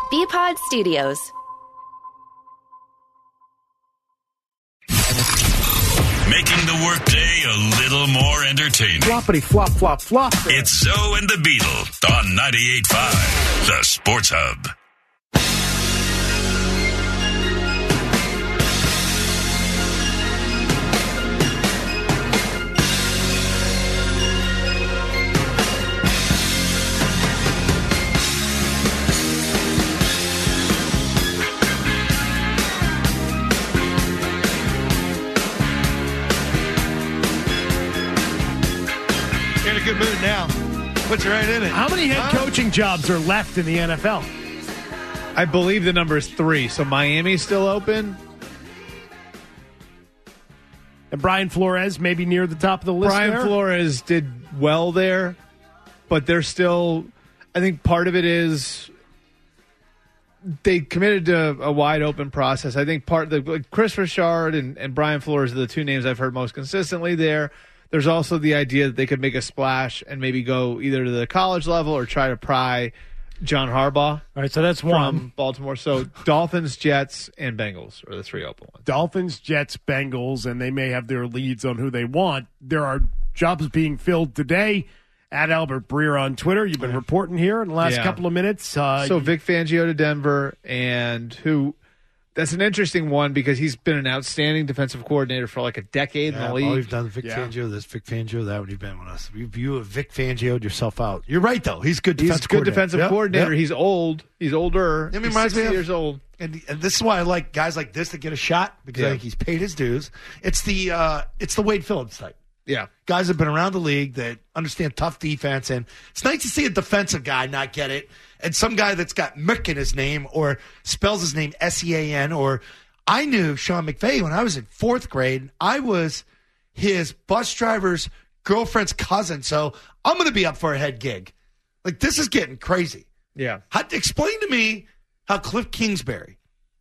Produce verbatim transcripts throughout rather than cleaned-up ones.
B-Pod Studios. Making the workday a little more entertaining. Floppity flop flop flop. It's Zoe and the Beetle on ninety-eight point five, the Sports Hub. Good mood now. Puts you right in it. How many head huh? coaching jobs are left in the N F L? I believe the number is three. So Miami's still open. And Brian Flores maybe near the top of the list. Brian there? Flores did well there, but they're still. I think part of it is they committed to a wide open process. I think part of the Chris Richard and, and Brian Flores are the two names I've heard most consistently there. There's also the idea that they could make a splash and maybe go either to the college level or try to pry John Harbaugh. All right, so that's from one. Baltimore. So Dolphins, Jets, and Bengals are the three open ones. Dolphins, Jets, Bengals, and they may have their leads on who they want. There are jobs being filled today. At Albert Breer on Twitter. You've been reporting here in the last yeah. couple of minutes. Uh, so Vic Fangio to Denver, and who... That's an interesting one because he's been an outstanding defensive coordinator for like a decade yeah, in the league. Oh, we've done Vic yeah. Fangio, this Vic Fangio, that when you've been with us. You, you have Vic Fangio'd yourself out. You're right, though. He's good defensive He's good coordinator. defensive yep, coordinator. Yep. He's old. He's older. I mean, he's reminds sixty me of, years old. And, and this is why I like guys like this that get a shot because yeah. I think he's paid his dues. It's the uh, it's the Wade Phillips type. Yeah. Guys have been around the league that understand tough defense, and it's nice to see a defensive guy not get it, and some guy that's got Mick in his name or spells his name S E A N or I knew Sean McVay when I was in fourth grade. I was his bus driver's girlfriend's cousin, so I'm going to be up for a head gig. Like, this is getting crazy. Yeah. How, explain to me how Cliff Kingsbury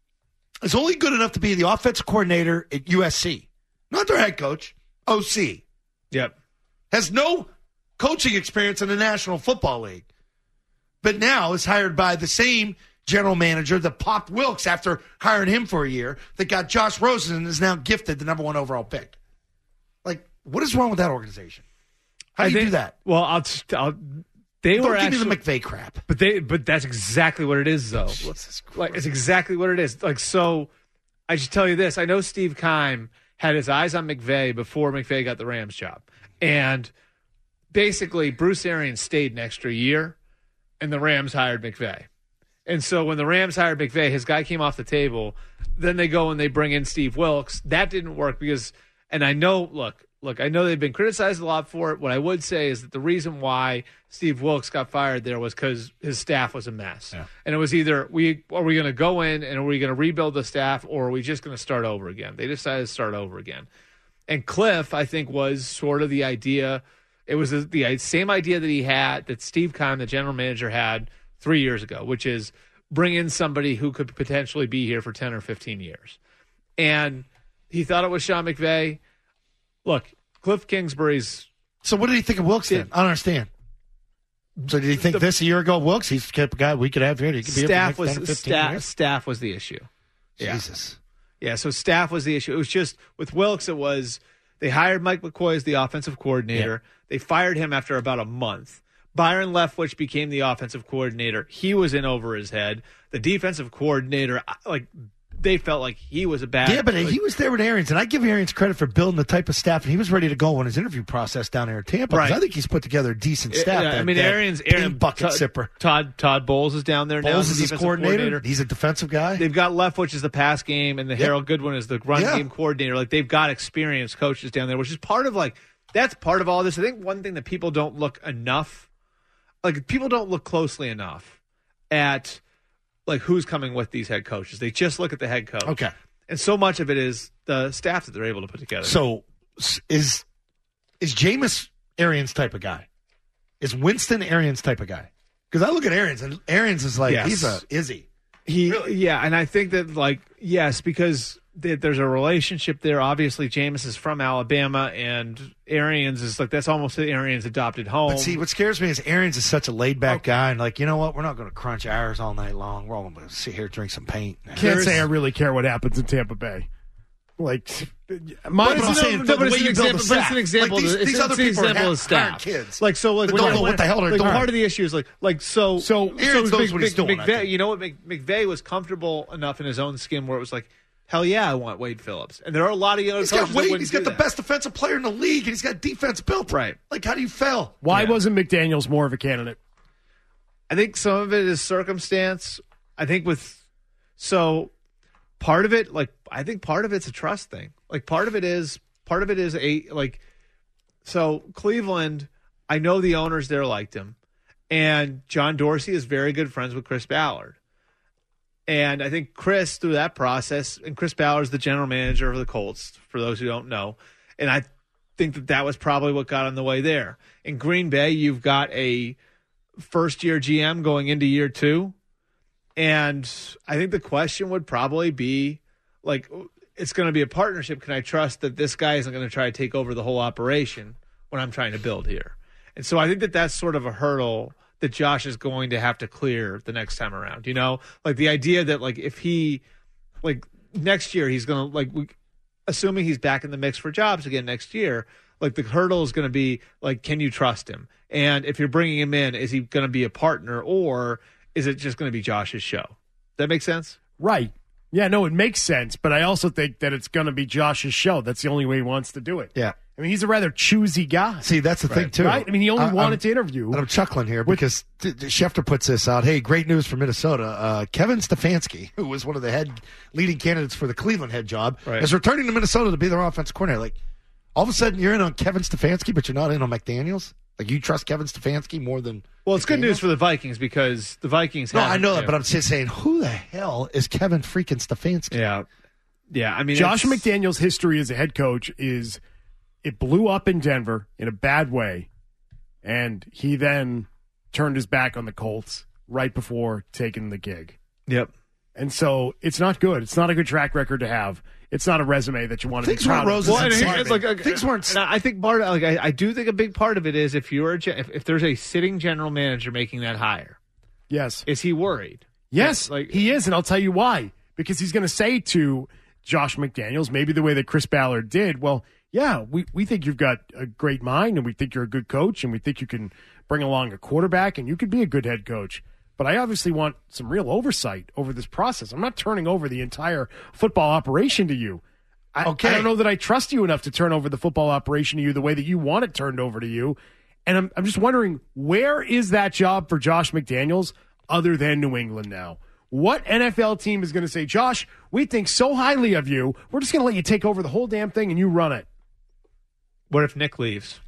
is only good enough to be the offensive coordinator at U S C, not their head coach, O C. Yep. Has no coaching experience in the National Football League, but now is hired by the same general manager that popped Wilkes after hiring him for a year, that got Josh Rosen and is now gifted the number one overall pick. Like, what is wrong with that organization? How do I you think, do that? Well, I'll, I'll they Don't were give actually me the McVay crap. But they, but that's exactly what it is, though. Jesus Christ. Like, it's exactly what it is. Like, so I should tell you this: I know Steve Keim had his eyes on McVay before McVay got the Rams job, and basically Bruce Arians stayed an extra year, and the Rams hired McVay. And so when the Rams hired McVay, his guy came off the table. Then they go and they bring in Steve Wilkes. That didn't work because, and I know, look, look, I know they've been criticized a lot for it. What I would say is that the reason why Steve Wilkes got fired there was because his staff was a mess. Yeah. And it was either, we are we going to go in and are we going to rebuild the staff or are we just going to start over again? They decided to start over again. And Cliff, I think, was sort of the idea. It was the, the same idea that he had, that Steve Keim, the general manager, had three years ago, which is bring in somebody who could potentially be here for ten or fifteen years. And he thought it was Sean McVay. Look, Cliff Kingsbury's... So what did he think of Wilkes then? I don't understand. So did he think the, this a year ago, Wilkes? He's the guy we could have here. He could be staff here for was, ten or fifteen staff, years. Staff was the issue. Jesus. Yeah. yeah, so staff was the issue. It was just, with Wilkes, it was, they hired Mike McCoy as the offensive coordinator. Yeah. They fired him after about a month. Byron Leftwich became the offensive coordinator. He was in over his head. The defensive coordinator, like, they felt like he was a bad... Yeah, but like, he was there with Arians, and I give Arians credit for building the type of staff, and he was ready to go on his interview process down there in Tampa. Right. I think he's put together a decent staff. Yeah, that, I mean, that Arians... Aaron, bucket Todd, sipper. Todd Todd Bowles is down there now. Bowles is his coordinator. coordinator. He's a defensive guy. They've got Leftwich as the pass game, and the yep. Harold Goodwin is the run yeah. game coordinator. Like, they've got experienced coaches down there, which is part of, like... That's part of all this. I think one thing that people don't look enough... Like, people don't look closely enough at... like who's coming with these head coaches. They just look at the head coach. Okay. And so much of it is the staff that they're able to put together. So is is Jameis Arians type of guy? Is Winston Arians type of guy? Because I look at Arians and Arians is like, yes. he's a Izzy. He, really? Yeah, and I think that, like, yes, because th- there's a relationship there. Obviously, Jameis is from Alabama, and Arians is like, that's almost Arians' adopted home. But see, what scares me is Arians is such a laid-back okay. guy, and like, you know what? We're not going to crunch hours all night long. We're all going to sit here, drink some paint. Can't There's, say I really care what happens in Tampa Bay. Like, my but I'm saying, no, the way you build a But it's an example. Like these, it's, these it's other an people example are of staff. kids. Like so, like don't when, know what the hell they're like, doing. Part of the issue is like, like so. So Arians so knows what he's doing. McVay, you know what? McVay was comfortable enough in his own skin where it was like, hell yeah, I want Wade Phillips. And there are a lot of young he's coaches got Wade, that he's got the that. best defensive player in the league, and he's got defense built. Right. Like, how do you fail? Why yeah. wasn't McDaniels more of a candidate? I think some of it is circumstance. I think with so part of it, like I think part of it's a trust thing. Like part of it is part of it is a like so Cleveland. I know the owners there liked him, and John Dorsey is very good friends with Chris Ballard. And I think Chris, through that process, and Chris Ballard's the general manager of the Colts, for those who don't know, and I think that that was probably what got in the way there. In Green Bay, you've got a first-year G M going into year two, and I think the question would probably be, like, it's going to be a partnership. Can I trust that this guy isn't going to try to take over the whole operation when I'm trying to build here? And so I think that that's sort of a hurdle that Josh is going to have to clear the next time around. You know, like the idea that like if he, like next year he's going to like, we, assuming he's back in the mix for jobs again next year, like the hurdle is going to be like, can you trust him? And if you're bringing him in, is he going to be a partner or is it just going to be Josh's show? That makes sense? Right. Yeah, no, it makes sense. But I also think that it's going to be Josh's show. That's the only way he wants to do it. Yeah. I mean, he's a rather choosy guy. See, that's the right. thing, too. Right? I mean, he only uh, wanted I'm, to interview. And I'm chuckling here because with, Schefter puts this out. Hey, great news from Minnesota. Uh, Kevin Stefanski, who was one of the head leading candidates for the Cleveland head job, right. is returning to Minnesota to be their offensive coordinator. Like, all of a sudden, you're in on Kevin Stefanski, but you're not in on McDaniels? Like, you trust Kevin Stefanski more than Well, it's McDaniels? good news for the Vikings because the Vikings No, have I know that, him. but I'm just saying, who the hell is Kevin freaking Stefanski? Yeah. Yeah, I mean, Josh it's, McDaniels' history as a head coach is it blew up in Denver in a bad way, and he then turned his back on the Colts right before taking the gig. Yep. And so it's not good. It's not a good track record to have. It's not a resume that you want to Things be proud weren't of. roses Well, and and sunshine. it's like, uh, Things weren't. and I think part of, like I, I do think a big part of it is if you're a, gen- if, if there's a sitting general manager making that hire, Yes. is he worried? Yes, like he is, and I'll tell you why. Because he's going to say to Josh McDaniels, maybe the way that Chris Ballard did, well, yeah, we, we think you've got a great mind, and we think you're a good coach, and we think you can bring along a quarterback, and you could be a good head coach. But I obviously want some real oversight over this process. I'm not turning over the entire football operation to you. I, Okay. I don't know that I trust you enough to turn over the football operation to you the way that you want it turned over to you. And I'm, I'm just wondering, where is that job for Josh McDaniels other than New England now? What N F L team is going to say, Josh, we think so highly of you, we're just going to let you take over the whole damn thing and you run it? What if Nick leaves?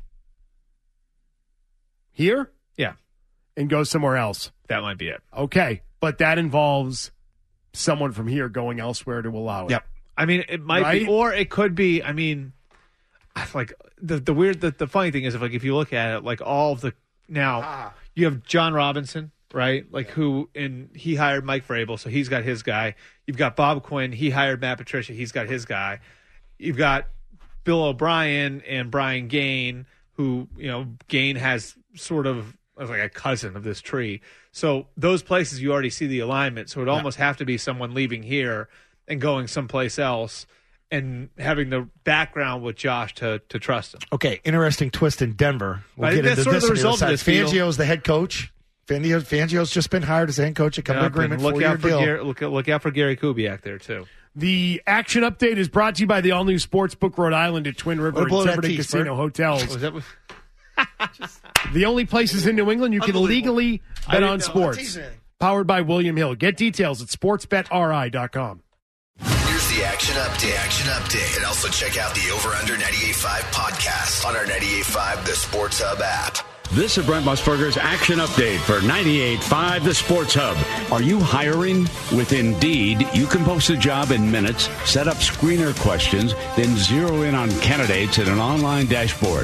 Here? Yeah, And goes somewhere else. that might be it. Okay. But that involves someone from here going elsewhere to allow it. Yep. I mean, it might Right? be, or it could be. I mean, like the the weird, the, the funny thing is, if like if you look at it, like all of the now Ah. you have John Robinson, right? Like who, and he hired Mike Vrabel, so he's got his guy. You've got Bob Quinn, he hired Matt Patricia, he's got his guy. You've got Bill O'Brien and Brian Gain, who you know Gain has sort of as like a cousin of this tree. So those places you already see the alignment. So it would almost have to be someone leaving here and going someplace else and having the background with Josh to to trust him. Okay, interesting twist in Denver. We'll I get think that's into sort of this the on the other result of side. this deal. Fangio's the head coach. Fangio, Fangio's just been hired as the head coach. It come to Yeah, agreement look for your out for deal. Gary, look, look out for Gary Kubiak there too. The action update is brought to you by the all-new Sportsbook Rhode Island at Twin River Wanna blow and that Celebrity tea, Casino Spurt? Hotels. Was that? The only places in New England you can Unbelievable. legally I bet didn't on know. sports. That's easy. Powered by William Hill. Get details at sports bet R I dot com. Here's the Action Update. Action Update. And also check out the Over Under ninety-eight point five podcast on our ninety-eight point five The Sports Hub app. This is Brent Musburger's Action Update for ninety-eight point five The Sports Hub. Are you hiring? With Indeed, you can post a job in minutes, set up screener questions, then zero in on candidates in an online dashboard.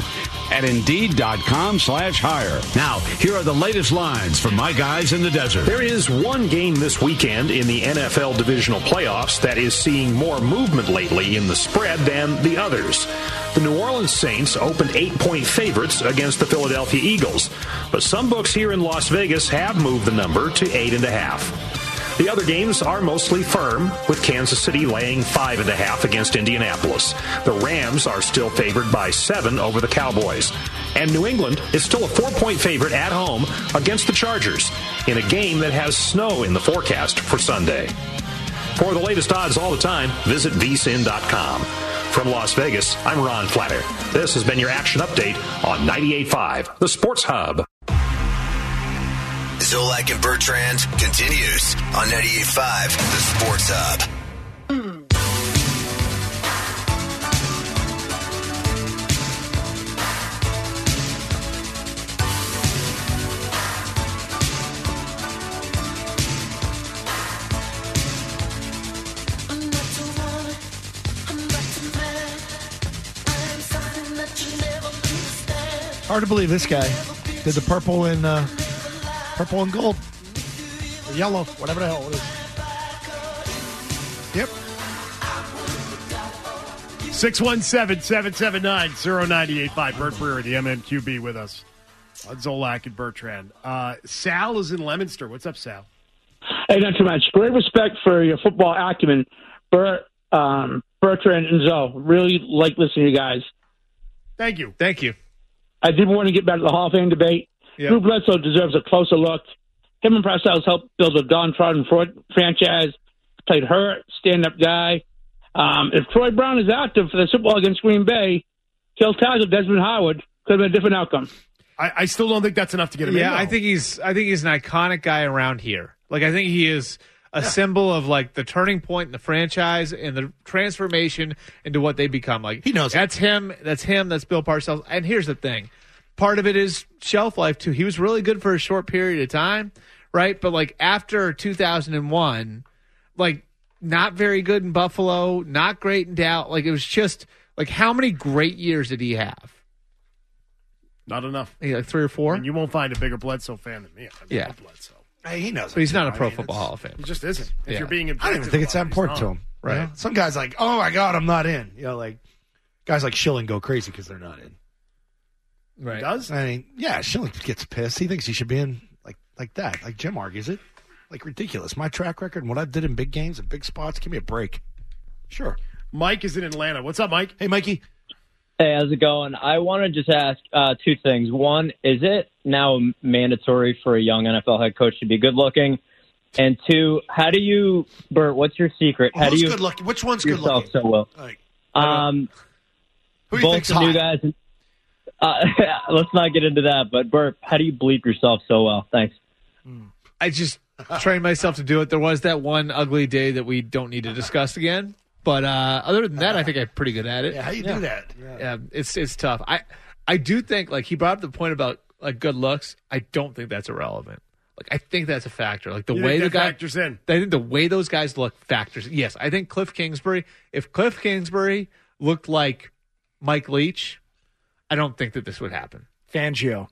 at Indeed.com slash hire. Now, here are the latest lines from my guys in the desert. There is one game this weekend in the N F L divisional playoffs that is seeing more movement lately in the spread than the others. The New Orleans Saints opened eight-point favorites against the Philadelphia Eagles, but some books here in Las Vegas have moved the number to eight and a half. The other games are mostly firm, with Kansas City laying five and a half against Indianapolis. The Rams are still favored by seven over the Cowboys. And New England is still a four-point favorite at home against the Chargers in a game that has snow in the forecast for Sunday. For the latest odds all the time, visit V S I N dot com. From Las Vegas, I'm Ron Flatter. This has been your action update on ninety-eight point five, The Sports Hub. Zolak and Bertrand continues on ninety-eight point five, The Sports Hub. Hard to believe this guy did the purple and uh, purple and gold, or yellow, whatever the hell it is. Yep. six one seven, seven seven nine, zero nine eight five. Bert Brewer, the M M Q B, with us. Zolak and Bertrand. Uh, Sal is in Leominster. What's up, Sal? Hey, not too much. Great respect for your football acumen, Bert, um, Bertrand, and Zoe. Really like listening to you guys. Thank you. Thank you. I did want to get back to the Hall of Fame debate. Yep. Drew Bledsoe deserves a closer look. Him and Parcells helped build a downtrodden franchise. Played hurt, stand-up guy. Um, if Troy Brown is active for the Super Bowl against Green Bay, he'll tackle Desmond Howard. Could have been a different outcome. I, I still don't think that's enough to get him in. Yeah, though. I think he's. I think he's an iconic guy around here. Like I think he is a yeah. symbol of like the turning point in the franchise and the transformation into what they become. Like he knows that's it. him. That's him. That's Bill Parcells. And here's the thing. Part of it is shelf life, too. He was really good for a short period of time, right? But, like, after two thousand one, like, not very good in Buffalo, not great in Dallas. Like, it was just, like, how many great years did he have? Not enough. Maybe like three or four? And you won't find a bigger Bledsoe fan than me. I yeah. love Bledsoe. Hey, he knows. But he's not a I Pro mean, Football Hall of Fame. He just isn't. If Yeah. you're being I objective, don't even think it's that about it, important he's to not. him. Right. You know? Some guys like, oh, my God, I'm not in. You know, like, guys like Schilling go crazy because they're not in. Right. He does? I mean, yeah, Schilling gets pissed. He thinks he should be in like like that. Like Jim argues it. Like ridiculous. My track record and what I did in big games and big spots, give me a break. Sure. Mike is in Atlanta. What's up, Mike? Hey, Mikey. Hey, how's it going? I want to just ask uh, two things. One, is it now mandatory for a young N F L head coach to be good looking? And two, how do you, Bert, what's your secret? Well, how who's do you good looking? Which one's good yourself looking? so well? Like, Um, who do you both think's the new hot? guys. Uh, let's not get into that. But Bert, how do you bleep yourself so well? Thanks. I just trained myself to do it. There was that one ugly day that we don't need to discuss again. But uh, other than that, I think I'm pretty good at it. Yeah, how you do that? Yeah. Yeah, it's it's tough. I I do think like he brought up the point about like good looks. I don't think that's irrelevant. Like I think that's a factor. Like the You way think the that guy factors in? I think the way those guys look factors. Yes, I think Cliff Kingsbury. If Cliff Kingsbury looked like Mike Leach, I don't think that this would happen. Fangio.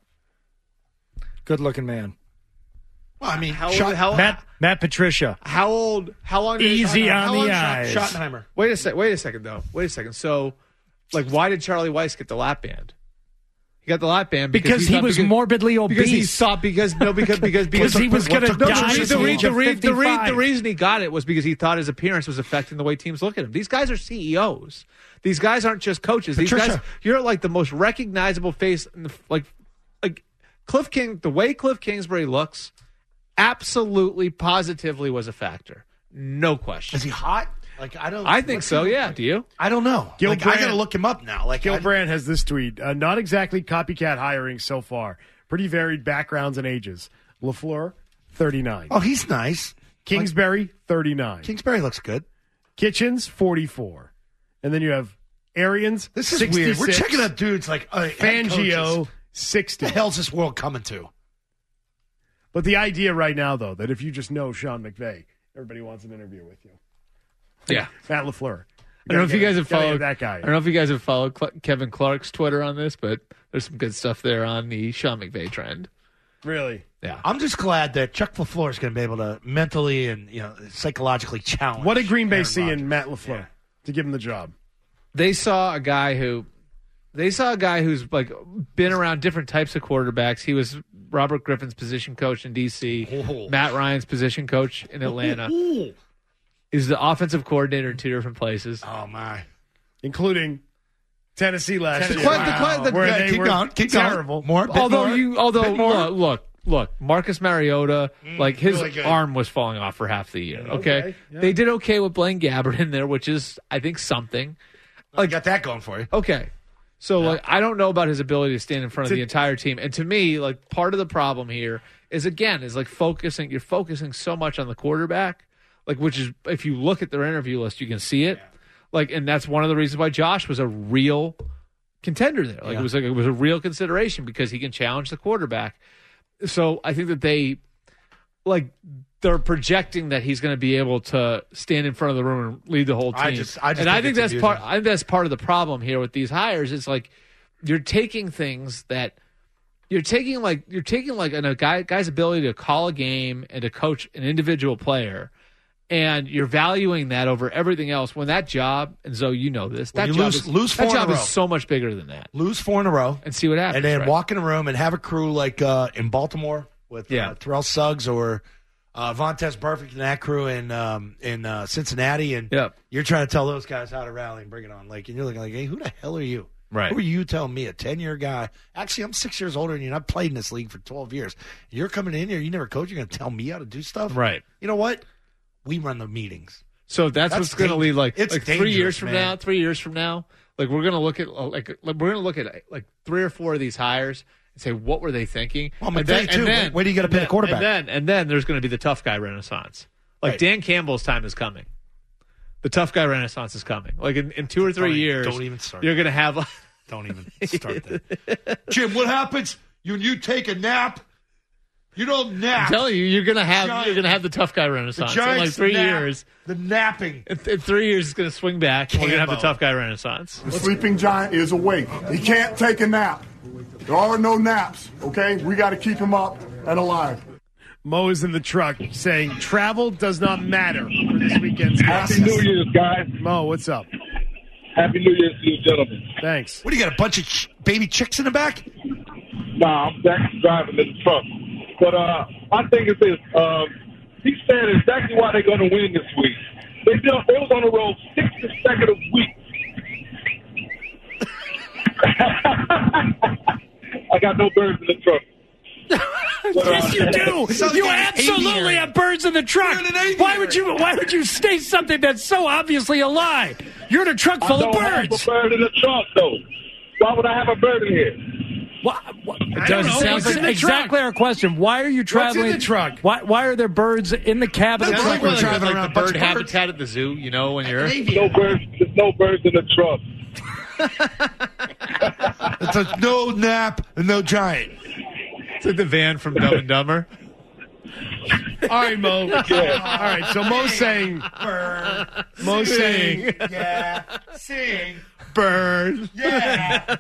Good looking man. Well, I mean, How Schott- old, how, Matt Matt Patricia. how old? How long? Did Easy how, on how the long- eyes. Schottenheimer. Wait a sec. Wait a second, though. Wait a second. So, like, why did Charlie Weiss get the lap band? He got the lap band because, Because he thought- was because, morbidly because he obese. thought because no because because because Because he was going to no, the, die re- at the, the re- age the, of re- the, re- fifty-five. the reason he got it was because he thought his appearance was affecting the way teams look at him. These guys are C E Os. These guys aren't just coaches. These Patricia. guys, you're like the most recognizable face in the, like like Cliff King. The way Cliff Kingsbury looks, absolutely, positively was a factor. No question. Is he hot? Like I don't. I think what's so. he- Yeah. Do you? I don't know. Gil like, I Brandt- got to look him up now. Like Gil I- Brandt has this tweet. Uh, not exactly copycat hiring so far. Pretty varied backgrounds and ages. LaFleur, thirty-nine. Oh, he's nice. Kingsbury, thirty-nine. Kingsbury looks good. Kitchens, forty-four. And then you have Arians, This is sixty-six. weird. We're checking out dudes like uh, head Fangio, coaches. sixty. The hell's this world coming to? But the idea right now, though, that if you just know Sean McVay, everybody wants an interview with you. Yeah. Matt LaFleur. I don't know if you guys have Gotta get followed that guy. I don't know if you guys have followed Cl- Kevin Clark's Twitter on this, but there's some good stuff there on the Sean McVay trend. Really? Yeah. I'm just glad that Chuck LaFleur is going to be able to mentally and you know psychologically challenge. What did Green Bay Aaron see Rodgers. in Matt LaFleur Yeah. to give him the job? They saw a guy who they saw a guy who's like been around different types of quarterbacks. He was Robert Griffin's position coach in D C, Oh. Matt Ryan's position coach in Atlanta. He's the offensive coordinator in two different places. Oh my! Including Tennessee last Tennessee. year. The quite- the quite- the- where yeah, they keep were going, keep terrible. going. More, bit although more, you, although bit more. look, look, look, Marcus Mariota, like his really good. arm was falling off for half the year. Okay, Okay, yeah. they did okay with Blaine Gabbert in there, which is I think something. I got that going for you. Okay. So like I don't know about his ability to stand in front of To- the entire team. And to me, like part of the problem here is again, is like focusing you're focusing so much on the quarterback, like which is if you look at their interview list, you can see it. Like and that's one of the reasons why Josh was a real contender there. Like Yeah. it was like it was a real consideration because he can challenge the quarterback. So I think that they like they're projecting that he's going to be able to stand in front of the room and lead the whole team. I just- I just and I think think it's that's part. amusing. I think that's part of the problem here with these hires. It's like you're taking things that you're taking like you're taking like a guy guy's ability to call a game and to coach an individual player, and you're valuing that over everything else. When that job, and Zoe, you know this, that When you job lose- is, lose that four in a job row. is so much bigger than that. Lose four in a row, And see what happens. and then right? walk in a room and have a crew like uh, in Baltimore with Yeah. uh, Terrell Suggs or uh, Vontez Perfect and that crew in um, in uh, Cincinnati, and Yep. you're trying to tell those guys how to rally and bring it on. Like, and you're looking like, hey, who the hell are you? Right. Who are you telling me, a ten-year guy? Actually, I'm six years older than you, and I've played in this league for twelve years. You're coming in here, you never coached, you're going to tell me how to do stuff? Right. You know what? We run the meetings. So that's, That's what's going to dang- lead like, it's like three dangerous, years from man. now. Three years from now, like we're going to look at like like, we're going to look at like three or four of these hires and say what were they thinking? Well, And McVay, too. Where- where do you gotta pick a then- quarterback? And then and then there's going to be the tough guy renaissance. Like Right. Dan Campbell's time is coming. The tough guy renaissance is coming. Like in, in two or three Don't even- years, don't even start. You're going to have. Don't even start that. Jim, what happens when you take a nap? You don't nap. I'm telling you, you're going to have Giants- you're going to have the tough guy the renaissance in Giants like three nap. years. The napping. In, in three years, it's going to swing back. And we're going to have the Cambo. tough guy renaissance. The sleeping giant is awake. He can't take a nap. There are no naps, okay? We got to keep him up and alive. Mo is in the truck saying travel does not matter for this weekend's Happy New Year's, guys. Mo, what's up? Happy New Year's to you, gentlemen. Thanks. What do you got? A bunch of ch- baby chicks in the back? Nah, I'm back driving in the truck. But uh, my thing is this. Um, he said exactly why they're going to win this week. They, did, they was on the road six consecutive weeks. I got no birds in the truck. But, uh, Yes, you do. Sounds You like an absolutely aviary. have birds in the truck. You're in an aviary. Why would you? Why would you state something that's so obviously a lie? You're in a truck I full don't of have birds. a bird in the truck, though. Why would I have a bird in here? What, what, I does don't know. sound What's like in the exactly our question. Why are you traveling? the truck? Why, why are there birds in the cab of the That's truck? like we're Like, driving like around the a bunch bird of birds. habitat at the zoo, you know, when you're. No birds. There's no birds in the truck. It's a no nap and no giant. It's like the van from Dumb and Dumber. All right, Mo. All right, so Mo's saying, Mo's saying, Yeah. Sing. bird. Yeah.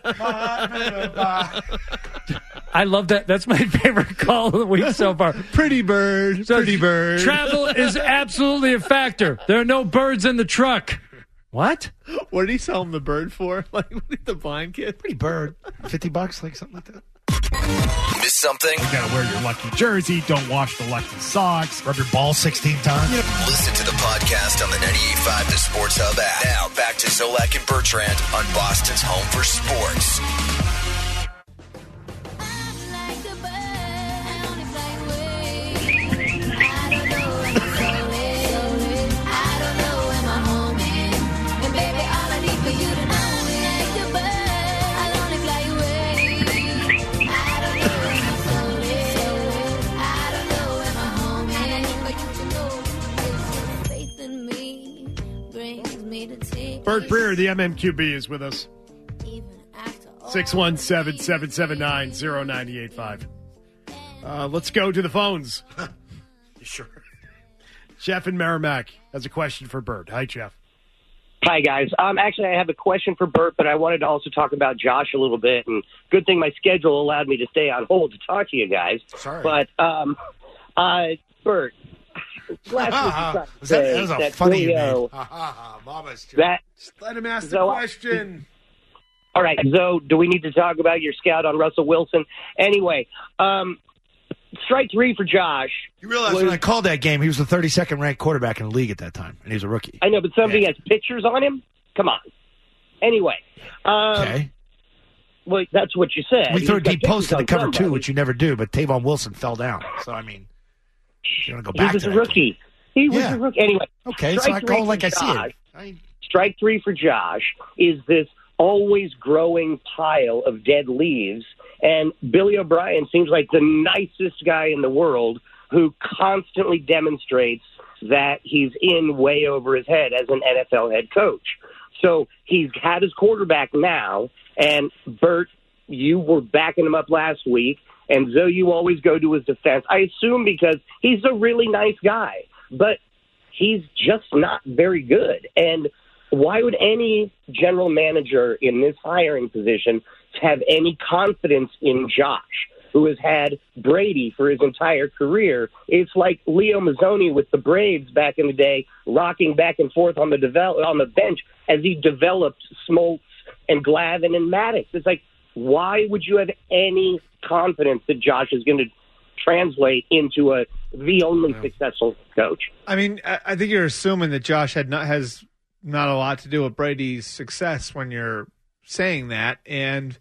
I love that. That's my favorite call of the week so far. Pretty bird. So pretty bird. Travel is absolutely a factor. There are no birds in the truck. What? What did he sell him the bird for? Like the blind kid? Pretty bird. fifty bucks, like something like that. Miss something? You gotta wear your lucky jersey. Don't wash the lucky socks. Rub your ball sixteen times. Listen to the podcast on the ninety-eight point five The Sports Hub app. Now back to Zolak and Bertrand on Boston's home for sports. Bert Breer, the M M Q B, is with us. six one seven, seven seven nine, zero nine eight five. Uh, let's go to the phones. You sure? Jeff in Merrimack has a question for Bert. Hi, Jeff. Hi, guys. Um, actually, I have a question for Bert, but I wanted to also talk about Josh a little bit. And good thing my schedule allowed me to stay on hold to talk to you guys. Sorry. But, um, uh, Bert, last week you that, that was a that funny Julio, Mama's that, Just let him ask the so, question. All right, so do we need to talk about your scout on Russell Wilson? Anyway, um, strike three for Josh. You realize was, when I called that game, he was the thirty-second ranked quarterback in the league at that time, and he was a rookie. I know, but somebody yeah. has pictures on him? Come on. Anyway. Um, okay. Well, that's what you said. We threw a He's got deep post in the pictures on cover, too, somebody. which you never do, but Tavon Wilson fell down. So, I mean, you want to go back He was to a that. rookie. He was Yeah. a rookie. Anyway. Okay, so strike I three call for like I see Josh. it. I, Strike three for Josh is this always growing pile of dead leaves. And Billy O'Brien seems like the nicest guy in the world who constantly demonstrates that he's in way over his head as an N F L head coach. So he's had his quarterback now, and Bert, you were backing him up last week, and Zoe, you always go to his defense. I assume because he's a really nice guy, but he's just not very good. And why would any general manager in this hiring position have any confidence in Josh, who has had Brady for his entire career? It's like Leo Mazzoni with the Braves back in the day, rocking back and forth on the develop on the bench as he developed Smoltz and Glavine and Maddox. It's like, why would you have any confidence that Josh is going to translate into a the only yeah. successful coach? I mean, I, I think you're assuming that Josh had not has not a lot to do with Brady's success when you're saying that. And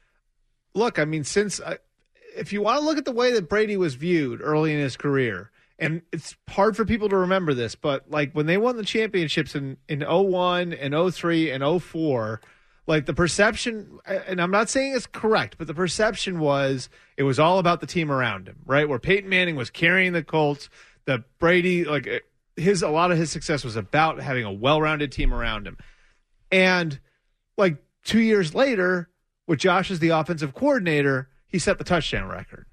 look, I mean, since uh, if you want to look at the way that Brady was viewed early in his career, and it's hard for people to remember this, but like when they won the championships in in oh one and oh three and oh four, like the perception, and I'm not saying it's correct, but the perception was it was all about the team around him, right? Where Peyton Manning was carrying the Colts, that Brady, like his, a lot of his success was about having a well-rounded team around him. And like two years later, with Josh as the offensive coordinator, he set the touchdown record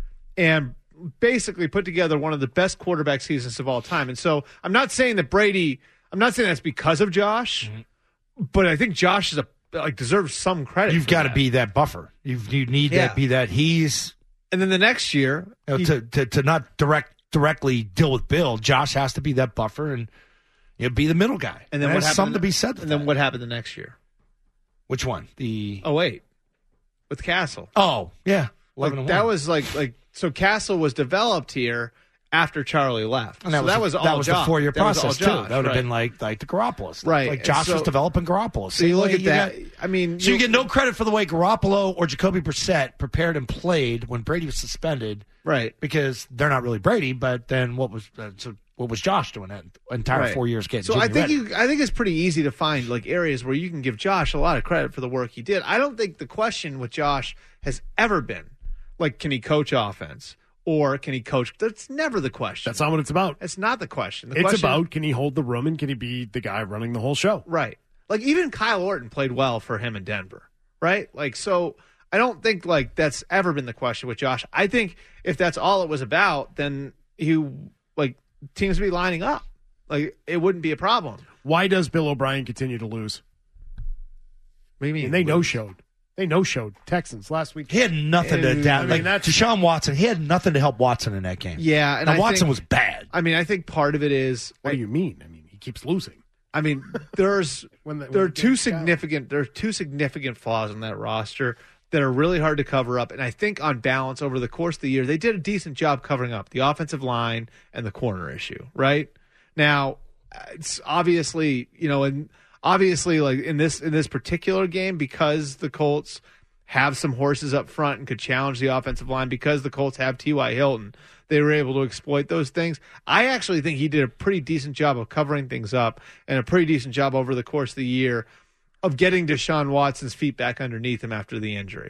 and basically put together one of the best quarterback seasons of all time. And so I'm not saying that Brady, I'm not saying that's because of Josh, mm-hmm. but I think Josh is a like deserves some credit. You've got to be that buffer. You you need yeah. to be that he's. And then the next year, you know, he, to, to to not direct directly deal with Bill, Josh has to be that buffer and you know, be the middle guy. And then and what there's happened something the, to be said. And then that. what happened the next year? Which one? The oh wait, with Castle. Oh yeah, like, that was like like so Castle was developed here after Charlie left, and that so was that was the, all that was Josh. the four year that process too. Josh, That would have right. been like like the Garoppolo stuff. Right? Like Josh so, was developing Garoppolo. So you look at you that. Got, I mean, so you, you get no credit for the way Garoppolo or Jacoby Brissett prepared and played when Brady was suspended, right? Because they're not really Brady. But then what was uh, so what was Josh doing that entire right. four years? Getting so Jimmy I think ready? you. I think it's pretty easy to find like areas where you can give Josh a lot of credit for the work he did. I don't think the question with Josh has ever been like, can he coach offense? Or can he coach? That's never the question. That's not what it's about. It's not the question. The it's question, about, can he hold the room and can he be the guy running the whole show? Right. Like, even Kyle Orton played well for him in Denver, right? Like, so I don't think, like, that's ever been the question with Josh. I think if that's all it was about, then he, like, teams would be lining up. Like, it wouldn't be a problem. Why does Bill O'Brien continue to lose? What do you mean? And they no-showed. They no-showed Texans last week. He had nothing to adapt. I Like mean, Deshaun Watson, he had nothing to help Watson in that game. Yeah, and now, I Watson think, was bad. I mean, I think part of it is. What like, do you mean? I mean, he keeps losing. I mean, there's when the, there when are two significant there are two significant flaws in that roster that are really hard to cover up, and I think on balance over the course of the year they did a decent job covering up the offensive line and the corner issue. Right now, it's obviously you know and. Obviously, like in this in this particular game, because the Colts have some horses up front and could challenge the offensive line, because the Colts have T Y. Hilton, they were able to exploit those things. I actually think he did a pretty decent job of covering things up and a pretty decent job over the course of the year of getting Deshaun Watson's feet back underneath him after the injury.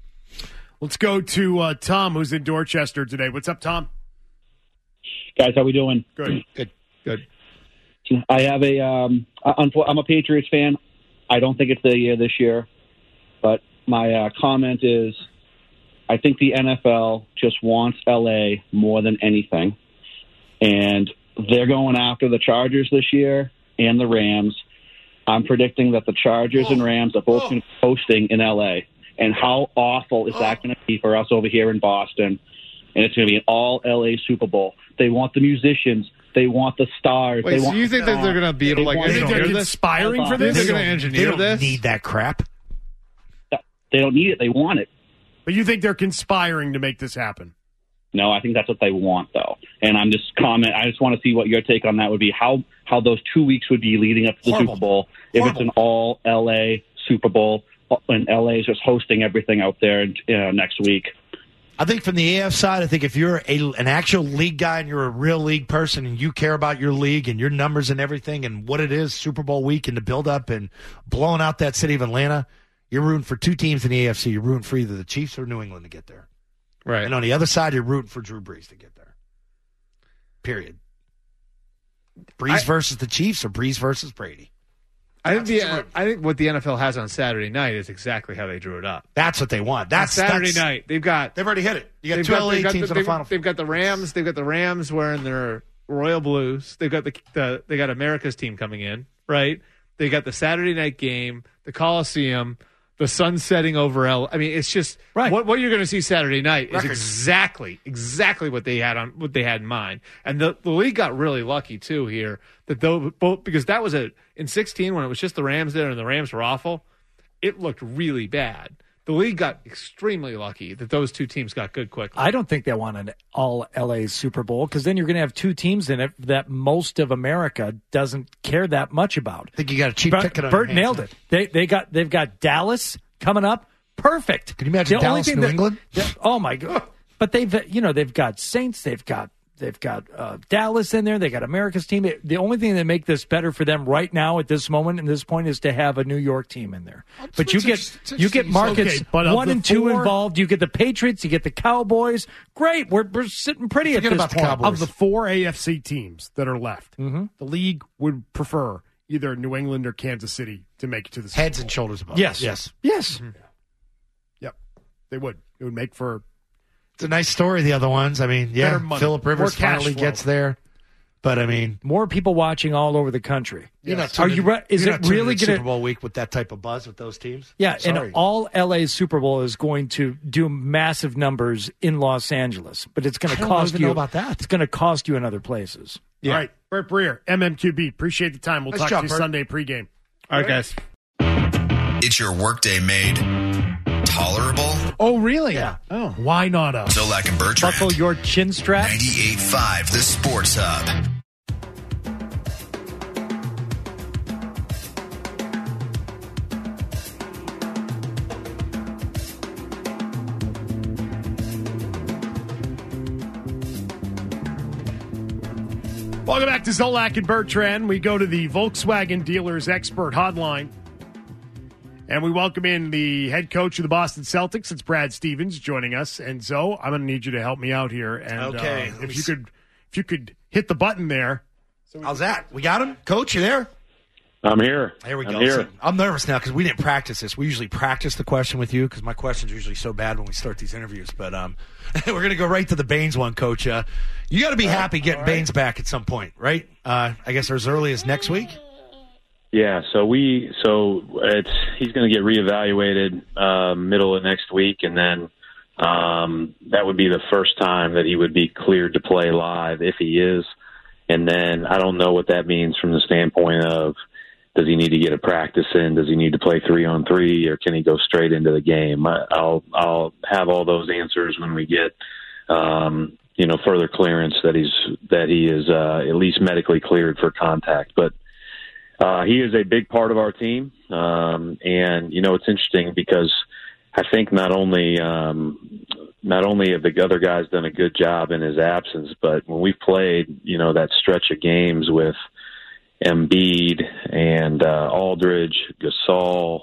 Let's go to uh, Tom, who's in Dorchester today. What's up, Tom? Guys, how we doing? Good. Good. Good. I have a. Um, I'm a Patriots fan. I don't think it's the year this year, but my uh, comment is, I think the N F L just wants L A more than anything, and they're going after the Chargers this year and the Rams. I'm predicting that the Chargers and Rams are both going to be hosting in L A. And how awful is that going to be for us over here in Boston? And it's going to be an all L A Super Bowl. They want the musicians. They want the stars. Wait, they so want you think that they're going to be able to like You think they're engineer this? conspiring for this? They're going to engineer They don't this? need that crap. They don't need it. They want it. But you think they're conspiring to make this happen? No, I think that's what they want, though. And I'm just comment. I just want to see what your take on that would be. How how those two weeks would be leading up to the Horrible. Super Bowl if Horrible. it's an all L A Super Bowl and L A is just hosting everything out there uh, next week. I think from the A F side, I think if you're a, an actual league guy and you're a real league person and you care about your league and your numbers and everything and what it is, Super Bowl week and the build-up and blowing out that city of Atlanta, you're rooting for two teams in the A F C. You're rooting for either the Chiefs or New England to get there. Right. And on the other side, you're rooting for Drew Brees to get there. Period. Brees I- versus the Chiefs or Brees versus Brady. I think the uh, I think what the N F L has on Saturday night is exactly how they drew it up. That's what they want. That's On Saturday that's, night. They've got They've already hit it. You got they've two L A they've teams the, in the they've, final. They've got the Rams. They've got the Rams wearing their royal blues. They've got the, the they got America's team coming in, right? They got the Saturday night game, the Coliseum, the sun setting over L. I mean, it's just Right. what what you're going to see Saturday night is Record. exactly exactly what they had on what they had in mind. And the, the league got really lucky too here that though both because that was a in sixteen when it was just the Rams there and the Rams were awful. It looked really bad. The league got extremely lucky that those two teams got good quickly. I don't think they want an all L A Super Bowl because then you're going to have two teams in it that most of America doesn't care that much about. I think you got a cheap Bert, ticket on Bert your hands, nailed huh? it. They they got they've got Dallas coming up. Perfect. Can you imagine The only Dallas, thing New that- England? that- oh my god! But they've you know they've got Saints. They've got they've got uh, Dallas in there. They got America's team. It- the only thing that make this better for them right now at this moment and this point is to have a New York team in there. But you it's get inter- it's you get interesting. markets Okay, but of one the and two four- involved. You get the Patriots. You get the Cowboys. Great. We're we're sitting pretty Forget at this about the point. Cowboys. Of the four A F C teams that are left, Mm-hmm. the league would prefer either New England or Kansas City to make it to the Super Heads Bowl. and shoulders above. Yes. Yes. Yes. Yep, they would. It would make for It's a nice story, the other ones. I mean, yeah, Better money. Phillip Rivers More cash finally flow. gets there. But, I mean, More people watching all over the country. you're not Are tuning you? in- Re- is you're it not tuning really in going Super Bowl week with that type of buzz with those teams? Yeah, Sorry. and all L A Super Bowl is going to do massive numbers in Los Angeles, but it's going I to don't cost even you. know about that. It's going to cost you in other places. all right. Bert Breer, M M Q B. Appreciate the time. We'll Nice talk job, to you Bert. Sunday pregame. All right, guys. It's your workday made tolerable. Oh, really? Yeah. Oh, why not us? Zolak and Bertrand. Buckle your chin strap. ninety-eight point five The Sports Hub. Welcome back to Zolak and Bertrand. We go to the Volkswagen Dealers Expert Hotline. And we welcome in the head coach of the Boston Celtics. It's Brad Stevens joining us. And Zoe, I'm going to need you to help me out here. And Okay, uh, let me if you s- could, if you could hit the button there. How's that? We got him? Coach, you there? I'm here. There we I'm go. here. So, I'm nervous now because we didn't practice this. We usually practice the question with you because my questions are usually so bad when we start these interviews. But um, we're going to go right to the Baines one, Coach. Uh, you got to be happy getting Baines back at some point, right? Uh, I guess as early as next week. Yeah, so we so it's he's going to get reevaluated uh, middle of next week, and then um, that would be the first time that he would be cleared to play live if he is. And then I don't know what that means from the standpoint of does he need to get a practice in? Does he need to play three on three, or can he go straight into the game? I, I'll I'll have all those answers when we get um, you know further clearance that he's that he is uh, at least medically cleared for contact, but. Uh, he is a big part of our team, um, and you know it's interesting because I think not only um, not only have the other guys done a good job in his absence, but when we've played, you know, that stretch of games with Embiid and uh, Aldridge, Gasol,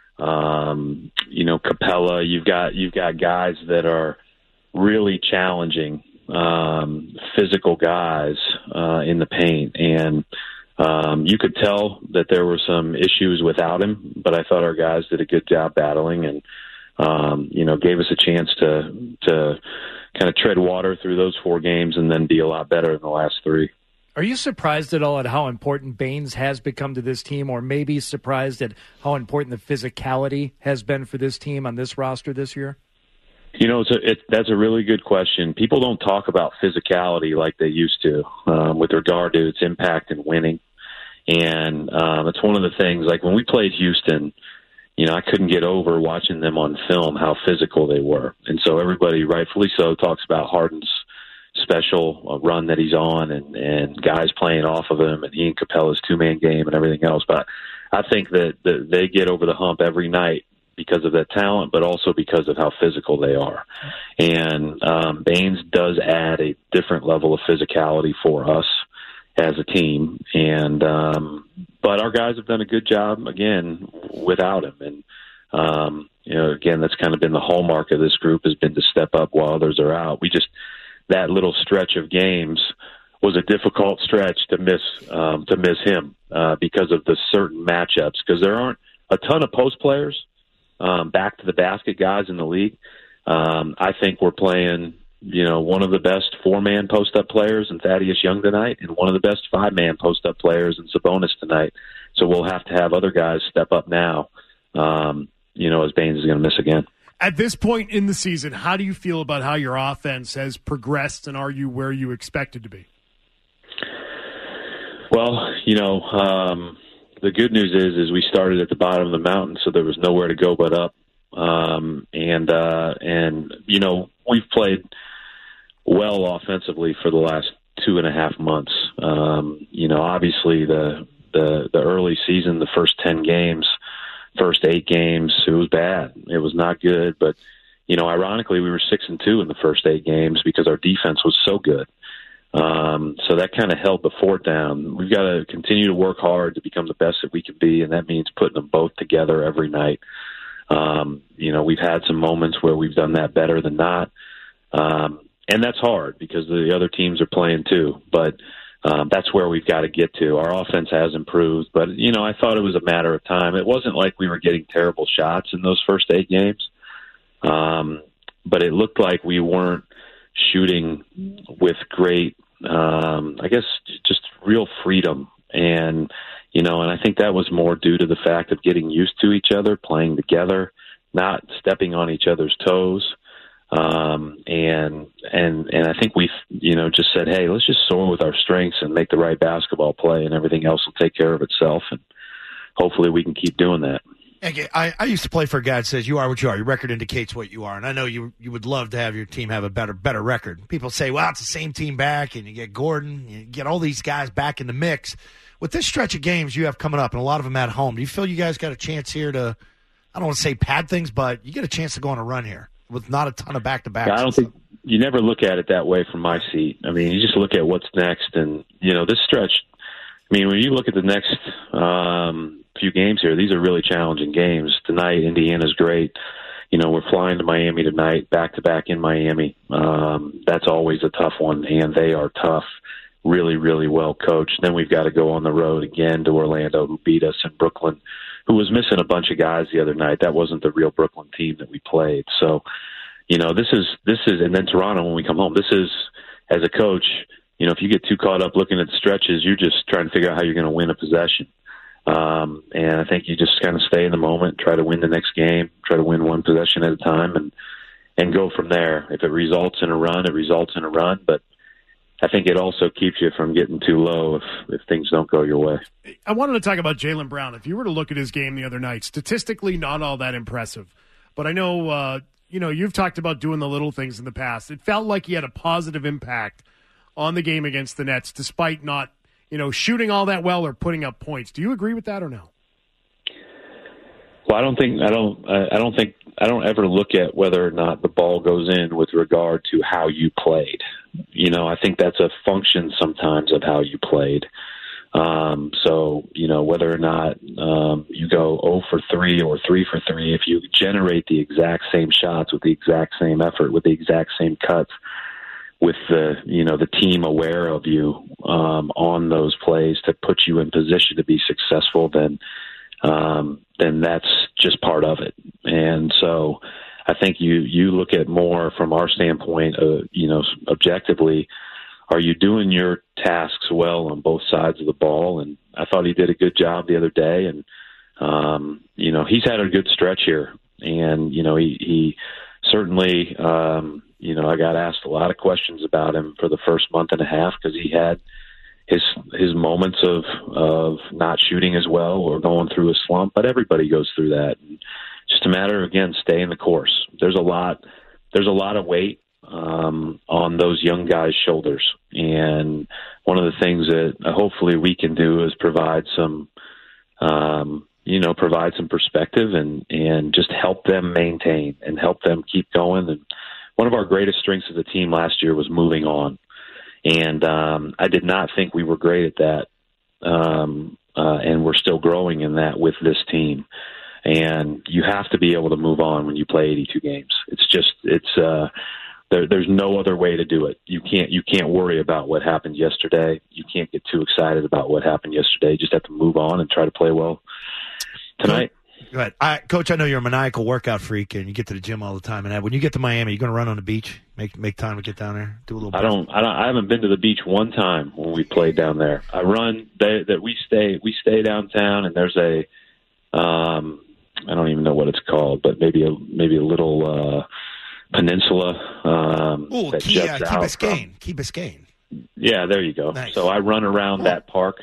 um, you know, Capella, you've got you've got guys that are really challenging, um, physical guys uh, in the paint, and Um, you could tell that there were some issues without him, but I thought our guys did a good job battling and, um, you know, gave us a chance to to kind of tread water through those four games and then be a lot better in the last three. Are you surprised at all at how important Baines has become to this team, or maybe surprised at how important the physicality has been for this team on this roster this year? You know, it's a, it, that's a really good question. People don't talk about physicality like they used to um, with regard to its impact in winning. And um, it's one of the things, like when we played Houston, you know, I couldn't get over watching them on film, how physical they were. And so everybody, rightfully so, talks about Harden's special uh, run that he's on and, and guys playing off of him and Ian Capella's two-man game and everything else. But I think that, that they get over the hump every night because of that talent, but also because of how physical they are. And um, Baines does add a different level of physicality for us as a team. And um, but our guys have done a good job, again, without him. And, um, you know, again, that's kind of been the hallmark of this group, has been to step up while others are out. We just – that little stretch of games was a difficult stretch to miss um, to miss him uh, because of the certain matchups, because there aren't a ton of post players, um, back to the basket guys in the league. Um, I think we're playing, you know, one of the best four-man post-up players in Thaddeus Young tonight and one of the best five-man post-up players in Sabonis tonight. So we'll have to have other guys step up now, um, you know, as Baines is going to miss again. At this point in the season, how do you feel about how your offense has progressed, and are you where you expected to be? Well, you know, um, the good news is is we started at the bottom of the mountain, so there was nowhere to go but up. Um, and, uh, and you know, we've played well offensively for the last two and a half months. Um, you know, obviously the, the, the early season, the first ten games, first eight games, it was bad. It was not good. But, you know, ironically, we were six and two in the first eight games because our defense was so good. Um, so that kind of held the fort down. We've got to continue to work hard to become the best that we can be, and that means putting them both together every night. Um, you know, we've had some moments where we've done that better than not. Um, and that's hard because the other teams are playing too. But Um, that's where we've got to get to. Our offense has improved, but, you know, I thought it was a matter of time. It wasn't like we were getting terrible shots in those first eight games, um, but it looked like we weren't shooting with great, um, I guess, just real freedom. And, you know, and I think that was more due to the fact of getting used to each other, playing together, not stepping on each other's toes. Um, and, and, and I think we've, you know, just said, hey, let's just soar with our strengths and make the right basketball play, and everything else will take care of itself. And hopefully we can keep doing that. I, I used to play for a guy that says, you are what you are. Your record indicates what you are. And I know you you would love to have your team have a better better record. People say, well, it's the same team back, and you get Gordon, you get all these guys back in the mix. With this stretch of games you have coming up, and a lot of them at home, do you feel you guys got a chance here to, I don't want to say pad things, but you get a chance to go on a run here with not a ton of back-to-backs? I don't think you never look at it that way from my seat. I mean, you just look at what's next, and, you know, this stretch, I mean, when you look at the next um, few games here, these are really challenging games. Tonight, Indiana's great. You know, we're flying to Miami tonight, back-to-back in Miami. Um, that's always a tough one, and they are tough, really, really well coached. Then we've got to go on the road again to Orlando, who beat us, in Brooklyn, who was missing a bunch of guys the other night. That wasn't the real Brooklyn team that we played. So, you know, this is, this is, and then Toronto when we come home, this is, as a coach, you know, if you get too caught up looking at the stretches, you're just trying to figure out how you're going to win a possession. Um, and I think you just kind of stay in the moment, try to win the next game, try to win one possession at a time, and, and go from there. If it results in a run, it results in a run, but I think it also keeps you from getting too low if, if things don't go your way. I wanted to talk about Jaylen Brown. If you were to look at his game the other night, statistically not all that impressive. But I know, uh, you know, you've talked about doing the little things in the past. It felt like he had a positive impact on the game against the Nets, despite not, you know, shooting all that well or putting up points. Do you agree with that or no? Well, I don't think I don't I don't think I don't ever look at whether or not the ball goes in with regard to how you played. You know, I think that's a function sometimes of how you played. Um, so, you know, whether or not um, you go zero for three or three for three, if you generate the exact same shots with the exact same effort, with the exact same cuts, with the, you know, the team aware of you um, on those plays to put you in position to be successful, then um, then that's just part of it. And so I think you, you look at more from our standpoint, uh, you know, objectively, are you doing your tasks well on both sides of the ball? And I thought he did a good job the other day. And, um, you know, he's had a good stretch here. And, you know, he, he certainly, um, you know, I got asked a lot of questions about him for the first month and a half because he had his his moments of of not shooting as well or going through a slump. But everybody goes through that. And just a matter, again, staying the course. There's a lot, there's a lot of weight um, on those young guys' shoulders. And one of the things that hopefully we can do is provide some, um, you know, provide some perspective and, and just help them maintain and help them keep going. And one of our greatest strengths of the team last year was moving on. And um, I did not think we were great at that. Um, uh, and we're still growing in that with this team. And you have to be able to move on when you play eighty-two games. It's just, it's, uh, there, there's no other way to do it. You can't, you can't worry about what happened yesterday. You can't get too excited about what happened yesterday. You just have to move on and try to play well tonight. Go ahead. I, Coach, I know you're a maniacal workout freak and you get to the gym all the time. And when you get to Miami, you're going to run on the beach, make make time to get down there, do a little. I don't, I don't. I haven't been to the beach one time when we played down there. I run. They, that we stay. We stay downtown, and there's a. Um, I don't even know what it's called, but maybe a maybe a little uh, peninsula. Um, Ooh, that Key, juts uh, Key out Biscayne. from- Key Biscayne. Yeah, there you go. Nice. So I run around that park.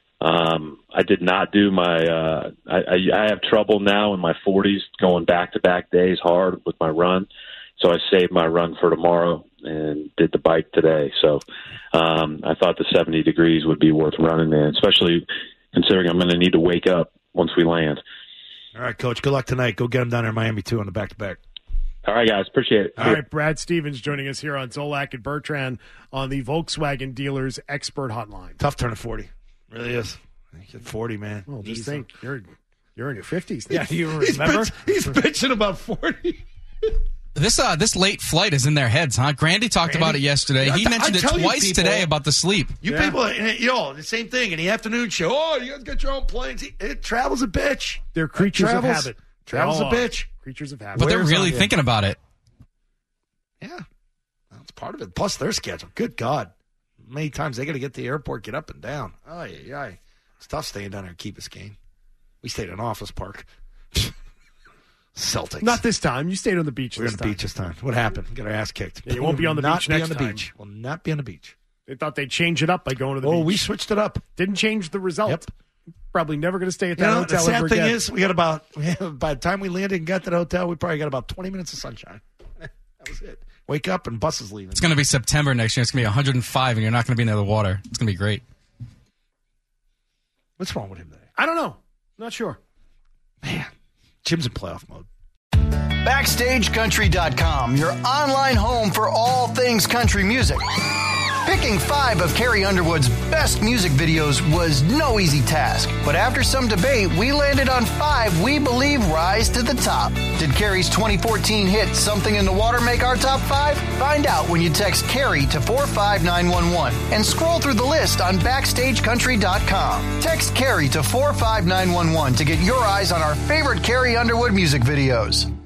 Um, I did not do my. Uh, I, I, I have trouble now in my forties going back to back days hard with my run. So I saved my run for tomorrow and did the bike today. So um, I thought the seventy degrees would be worth running in, especially considering I'm going to need to wake up once we land. All right, Coach. Good luck tonight. Go get them down there in Miami, too, on the back-to-back. All right, guys. Appreciate it. All right, Brad Stevens joining us here on Zolak and Bertrand on the Volkswagen Dealers Expert Hotline. Tough turning forty. Really is. You're forty, man. Well, just Easy. think, you're you're in your fifties. Yeah, you remember? He's, bitch, he's bitching about forty. This uh, this late flight is in their heads, huh? Grandy talked Grandy? about it yesterday. I He t- mentioned I it tell you twice people- today about the sleep. You Yeah. people, you know, the same thing in the afternoon show. Oh, you guys got your own planes. It travels a bitch. They're creatures travels, of habit. They Travels a all are. bitch. Creatures of habit. But they're Where's really on- thinking about it. Yeah, that's part of it. Plus their schedule. Good God, how many times they got to get to the airport, get up and down. Oh yeah, yeah. It's tough staying down there in Key Biscayne. We stayed in Office Park. Celtics. Not this time. You stayed on the beach We're on this the time. beach this time. What happened? Got our ass kicked. Yeah, you won't be on the Not beach be next on the time. beach. Will not be on the beach. They thought they'd change it up by going to the Oh, beach. we switched it up. Didn't change the result. Yep. Probably never going to stay at You that know, hotel the sad ever thing again. is, we got about by the time we landed and got to the hotel, we probably got about twenty minutes of sunshine. That was it. Wake up and buses leaving. It's going to be September next year. It's going to be one hundred five, and you're not going to be near the water. It's going to be great. What's wrong with him today? I don't know. Not sure. Jim's in playoff mode. Backstage Country dot com, your online home for all things country music. Picking five of Carrie Underwood's best music videos was no easy task, but after some debate, we landed on five we believe rise to the top. Did Carrie's twenty fourteen hit Something in the Water make our top five? Find out when you text Carrie to four five nine one one and scroll through the list on Backstage Country dot com. Text Carrie to four five nine one one to get your eyes on our favorite Carrie Underwood music videos.